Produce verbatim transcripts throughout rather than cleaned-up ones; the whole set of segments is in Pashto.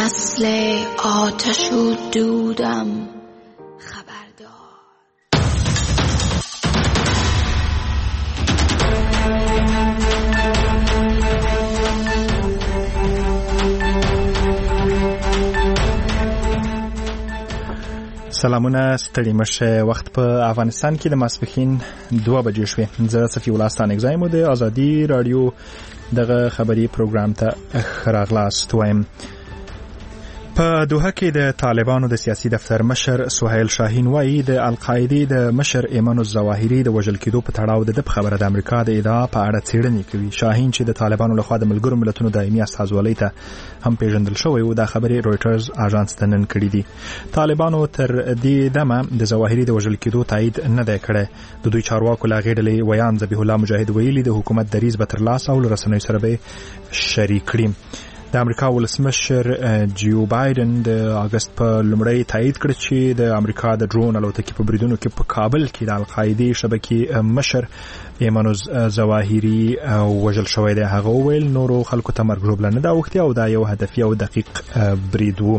نسل آتش و دودم خبردار. سلامونه، ستړي مشه. وخت په افغانستان کې د ماسپښین دوه بجې شوې. زه صفي ولستان اگزایم د ازادي رادیو دغه خبري پروګرام ته خراغلاست وایم. په دوحه کې د طالبانو د سیاسي دفتر مشر سهیل شاهین وایي د القاعده د مشر ایمن الظواهری د وژل کېدو په تړاو د خبره د امریکا د ادعا په اړه څېړنې کوي. شاهین چې د طالبانو لخوا د ملګرو ملتونو دایمي استازولۍ ته هم پیژندل شوی و، دا خبرې رويټرز اژانس ته نن کړې دي. طالبانو تر دې دمه د ظواهری د وژل کېدو تایید نه دی کړی. د دوی چارواکو لا غېډلې ویان ذبیح الله مجاهد ویلي د حکومت دریز به تر لاس او رسنۍ سره به شریک کړي. د امریکا ولسمشر جو بایدن د اگست په لومړی تایید کړ چې د امریکا د ډرون الوتکې په بریدونو کې په کابل کې د القاعده شبکې مشر ایمن الظواهری وژل شوی دی. هغه ویل نورو خلکو ته مرګ ژوبله نه دا وختي او دا یو هدفي او دقیق برید و.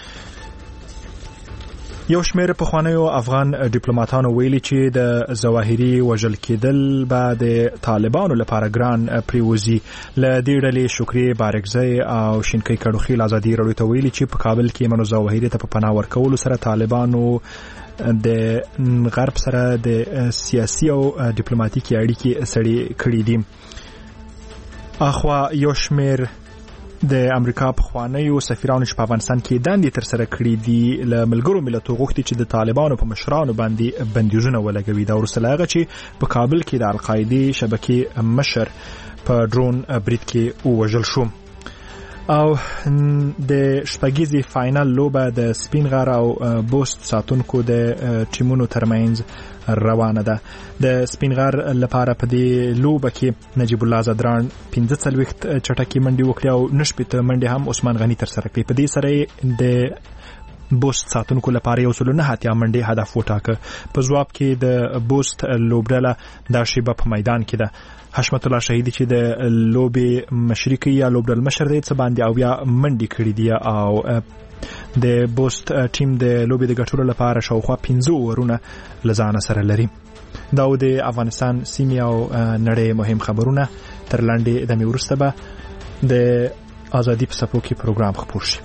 یو شمېر پخوانیو افغان ډیپلوماټانو ویلي چې د ظواهری وژل کېدل به د طالبانو لپاره ګران پریوزي. له دې ډلې شکري بارکزی او شینکۍ کډوخیل ازادي راډیو ته ویلي چې په کابل کې ایمن الظواهری ته په پناه ورکولو سره طالبانو د غرب سره د سیاسي او ډیپلوماټیکي اړیکې سړې کړې دي. اخوا یو شمېر د امریکا په خوانیو سفیرانو چې په افغانستان کې دندې تر سره کړې دي له ملګرو ملتونو غوښتي چې د طالبانو په مشرانو باندې بندیزونه ولګوي. دا وروسته له هغه چې په کابل کې د القاعده شبکې مشر په ډرون برید کې ووژل شو. او د شپږیزې فاینل لوبه د سپین غر او بوست ساتونکو د ټیمونو ترمنځ روانه ده. د سپین غر لپاره په دې لوبه کې نجیب الله زدران پنځه څلوېښت چټکي منډې وکړې او نشپېته منډې هم عثمان غني تر سره کړې. په دې سره د بوست ساتونکو لپاره یو سل نه اتیا منډې هدف وټاکه. په ځواب کې د بوست لوبډله دا شیبه په میدان کې ده. حشمت الله شهیدی چې د لوبې مشري کوي یا لوبډل مشر دی څه باندې او بیا منډې کړې دي او د بوست ټیم د لوبې د ګټلو لپاره شاوخوا پنځه اورونه لزانه سره لري. دا د افغانستان سیمې او نړۍ مهم خبرونه تر لاندې دمې وروسته به د ازادي په څپو کې پروګرام خپور شي.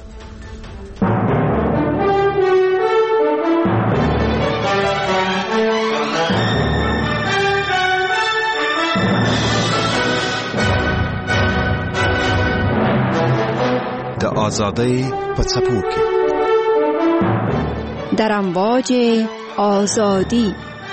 د آزادۍ په څپو کې در امواج آزادی.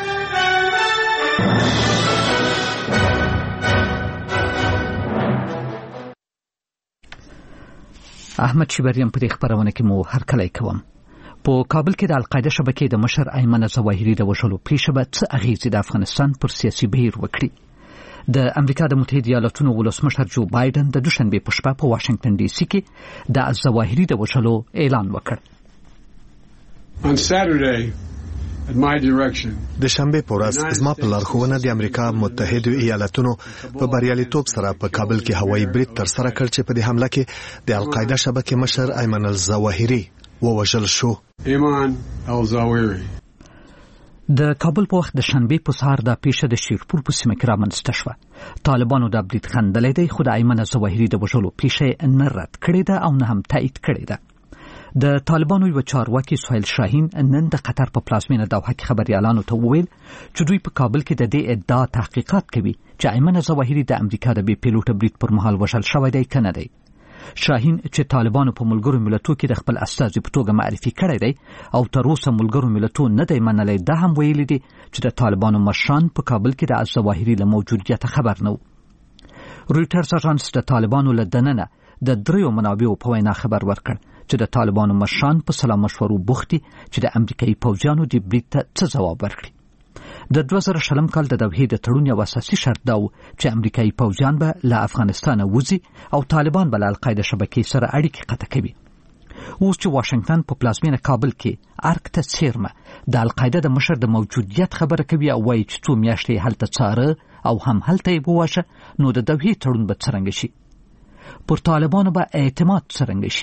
احمد شیبریم په دې خبرونه کې مو هرکلی کوم. په کابل کې د القاعده شبکې د مشر ایمن الظواهری د وژلو پیښه به څه اغیزې د افغانستان پر سیاسي بهیر وکړي. د امریکا د متحده ایالاتونو ولسمشر جو بایدن د دوشنبه په شپه په واشنگټن ډي سي کې د الظواهری د وژلو اعلان وکړ. On Saturday, at my direction, د شنبه په ورځ زما په لارښوونه د امریکا متحده ایالاتونو په بریالیتوب سره په کابل کې هوایي برید تر سره کړ چې په دې حمله کې د القاعده شبکې مشر ایمن الظواهری ووژل شو. ایمان الظواهری د کابل په وخت د شنبه په سهار د پیښه د شیرپور په سیمه کې رامنځته شوه. طالبانو د برید خندلې دی خو د ایمن الظواهری د وژلو پیښه نه رد کړې ده او نه هم تایید کړې ده. د طالبانو یو چارواکي سهیل شاهین نن د قطر په پلازمینه دوحه کې خبريالانو ته وویل چې دوی په کابل کې د دې ادعا تحقیقات کوي چې ایمن الظواهری د امریکا د بي پیلوټ برید پر مهال وژل شوی دی کنه دی. شاهین چې طالبانو په ملګرو ملتونو کې د خپل استازي په توګه معرفي کړی دی او تر اوسه ملګرو ملتونو نه دی منلی، دا هم ویلي دي چې د طالبانو مشران په کابل کې د الظواهری له موجودیت خبر نه و. رويټرز اژانس د طالبانو له دننه د دریو منابعو په وینا خبر ورکړ چې د طالبانو مشران په سلا مشورو بوختي چې د امریکایي پوځیانو د برید ته څه ځواب ورکړي. د دوه زره شلم کال د دوحې د تړون یو اساسي شرط دا و چې امریکایي پوځیان به له افغانستانه وځي او طالبان به له القاعده شبکې سره اړیکې قطع کوي. اوس چې واشنگټن په پلازمینه کابل کې ارک ته څیرمه د القاعده د مشر د موجودیت خبره کوي او وایي چې څو میاشتې هلته څاره او هم هلته یې وواژه، نو د دوحې تړون به څرنګه شي؟ پر طالبانو به اعتماد څرنګه شي؟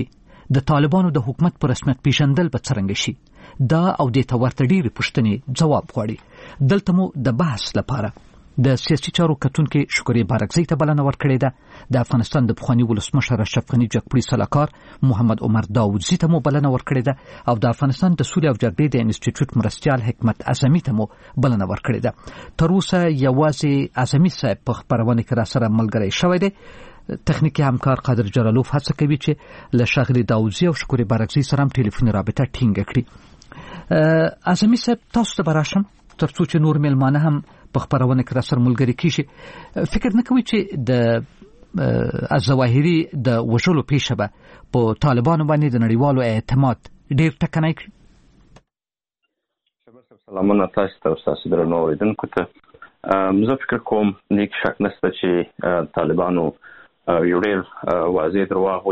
د طالبانو د حکومت پر رسمیت پیژندل به څرنګه شي دا او د تورته ډېرې پوښتنې جواب غواړي. دلته مو د بحث لپاره د سیاسي چارو کتونکي شکرې بارکزی ته بلنه ورکړې ده. د افغانستان د پخواني ولسمشر اشرف غني جګپوړي سلاکار محمد عمر داودزي ته مو بلنه ورکړې ده او د افغانستان د سولې او جګړې د انسټیټیوټ مرستیال حکمت اعظمي ته مو بلنه ورکړې ده. تر اوسه یوازې اعظمي صاحب په خبرونه کې را سره ملګری شوی دی. تخنیکی همکار قادر جلالوف هڅه کوي چې له ښاغلي داودزي او شکرې بارکزي سره هم ټلیفوني رابطه ټینګه کړي. اعظمي صاحب تاسو ته به راشم تر څو چې نور میلمانه هم په خبرونه کې را سره ملګري کیږي. فکر نه کوئ چې د الظواهري د وژلو پیښه به په طالبانو باندې د نړیوالو اعتماد ډېر ټکنی کړي؟ شبر صاحب سلامونه تاسو ته او ستاسو درنو اوریدونکو ته. زه فکر کوم نیک شک نشته چې طالبانو یو ډېر واضح درواغ